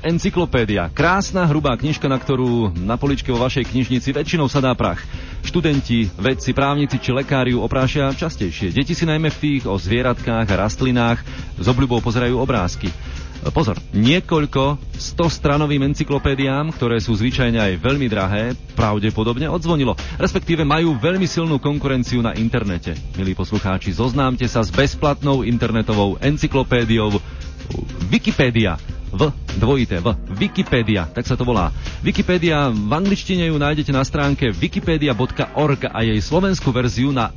Encyklopédia. Krásna, hrubá knižka, na ktorú na poličke vo vašej knižnici väčšinou sadá prach. Študenti, vedci, právnici či lekári ju oprášia častejšie. Deti si najmä v tých o zvieratkách a rastlinách s obľubou pozerajú obrázky. Pozor, niekoľko 100-stranovým encyklopédiám, ktoré sú zvyčajne aj veľmi drahé, pravdepodobne odzvonilo, respektíve majú veľmi silnú konkurenciu na internete. Milí poslucháči, zoznámte sa s bezplatnou internetovou encyklopédiou Wikipédia. Wikipédia, tak sa to volá. Wikipédia, v angličtine ju nájdete na stránke wikipedia.org a jej slovenskú verziu na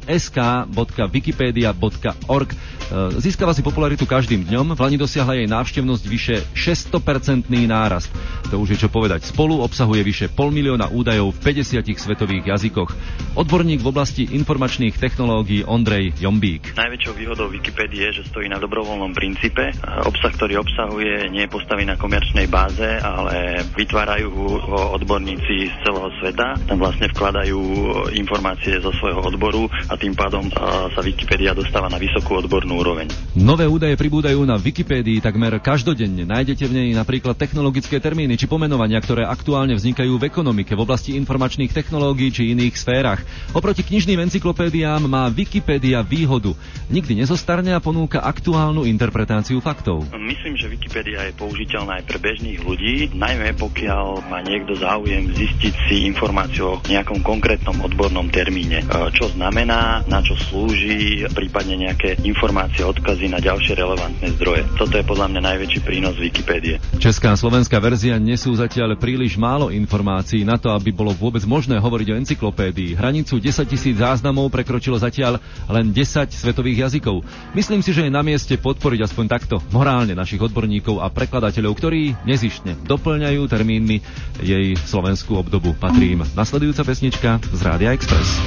sk.wikipedia.org. Získava si popularitu každým dňom, v lani dosiahla jej návštevnosť vyše 600% nárast. To už je čo povedať. Spolu obsahuje vyše 500 000 údajov v 50 svetových jazykoch. Odborník v oblasti informačných technológií Ondrej Jombík. Najväčšou výhodou Wikipédie je, že stojí na dobrovoľnom princípe. Obsah, ktorý obsahuje, nie je postaví na komerčnej báze, ale vytvárajú ho odborníci z celého sveta. Tam vlastne vkladajú informácie zo svojho odboru a tým pádom sa Wikipédia dostáva na vysokú odbornú úroveň. Nové údaje pribúdajú na Wikipédii takmer každodenne. Nájdete v nej napríklad technologické termíny či pomenovania, ktoré aktuálne vznikajú v ekonomike, v oblasti informačných technológií či iných sférach. Oproti knižným encyklopédiám má Wikipédia výhodu. Nikdy nezostarne a ponúka aktuálnu interpretáciu faktov. Myslím, že Wikipédia je použiteľná aj pre bežných ľudí, najmä pokiaľ má niekto záujem zistiť si informáciu o nejakom konkrétnom odbornom termíne. Čo znamená, na čo slúži, prípadne nejaké informácie, odkazy na ďalšie relevantné zdroje. Toto je podľa mňa najväčší prínos Wikipédie. Česká a slovenská verzia nesú zatiaľ príliš málo informácií na to, aby bolo vôbec možné hovoriť o encyklopédii. Hranicu 10 000 záznamov prekročilo zatiaľ len 10 svetových jazykov. Myslím si, že je na mieste podporiť aspoň takto morálne našich odborníkov a prekladateľov, ktorí nezištne doplňajú termínmi jej slovenskú obdobu. Patrí im nasledujúca pesnička z Rádia Express.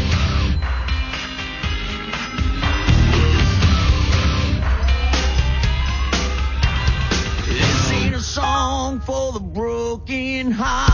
This ain't a song for the broken heart.